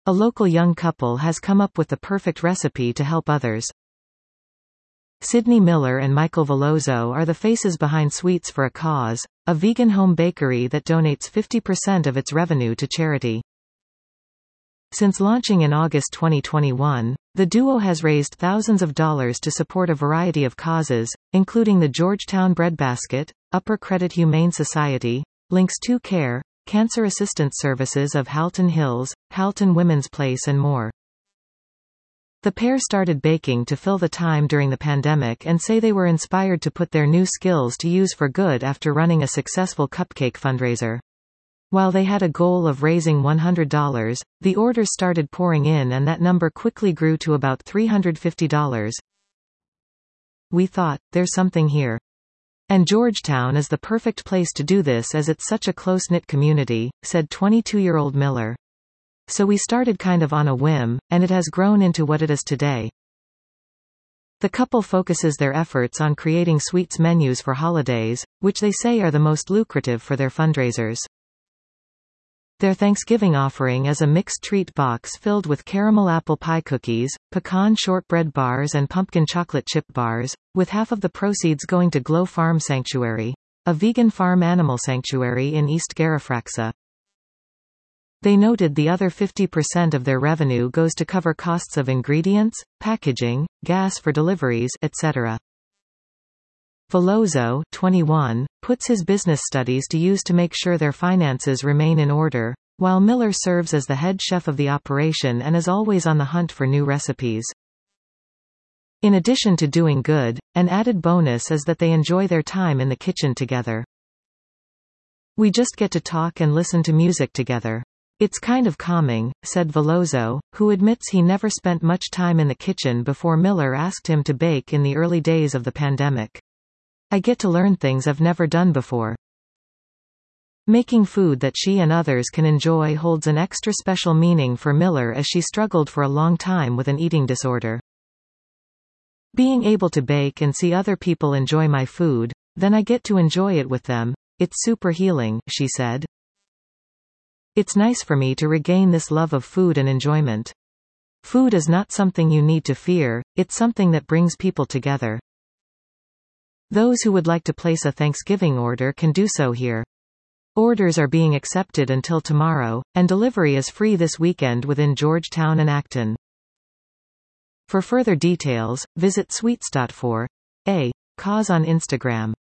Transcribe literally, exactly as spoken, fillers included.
A local young couple has come up with the perfect recipe to help others. Sydney Miller and Michael Veloso are the faces behind Sweets for a Cause, a vegan home bakery that donates fifty percent of its revenue to charity. Since launching in August twenty twenty-one, the duo has raised thousands of dollars to support a variety of causes, including the Georgetown Breadbasket, Upper Credit Humane Society, Links to Care, Cancer Assistance Services of Halton Hills, Halton Women's Place and more. The pair started baking to fill the time during the pandemic and say they were inspired to put their new skills to use for good after running a successful cupcake fundraiser. While they had a goal of raising one hundred dollars, the orders started pouring in and that number quickly grew to about three hundred fifty dollars. We thought, there's something here. And Georgetown is the perfect place to do this as it's such a close-knit community, said twenty-two-year-old Miller. So we started kind of on a whim, and it has grown into what it is today. The couple focuses their efforts on creating sweets menus for holidays, which they say are the most lucrative for their fundraisers. Their Thanksgiving offering is a mixed treat box filled with caramel apple pie cookies, pecan shortbread bars and pumpkin chocolate chip bars, with half of the proceeds going to Glow Farm Sanctuary, a vegan farm animal sanctuary in East Garifraxa. They noted the other fifty percent of their revenue goes to cover costs of ingredients, packaging, gas for deliveries, et cetera. Veloso, twenty-one, puts his business studies to use to make sure their finances remain in order, while Miller serves as the head chef of the operation and is always on the hunt for new recipes. In addition to doing good, an added bonus is that they enjoy their time in the kitchen together. We just get to talk and listen to music together. It's kind of calming, said Veloso, who admits he never spent much time in the kitchen before Miller asked him to bake in the early days of the pandemic. I get to learn things I've never done before. Making food that she and others can enjoy holds an extra special meaning for Miller as she struggled for a long time with an eating disorder. Being able to bake and see other people enjoy my food, then I get to enjoy it with them. It's super healing, she said. It's nice for me to regain this love of food and enjoyment. Food is not something you need to fear, it's something that brings people together. Those who would like to place a Thanksgiving order can do so here. Orders are being accepted until tomorrow, and delivery is free this weekend within Georgetown and Acton. For further details, visit sweets dot for a cause on Instagram.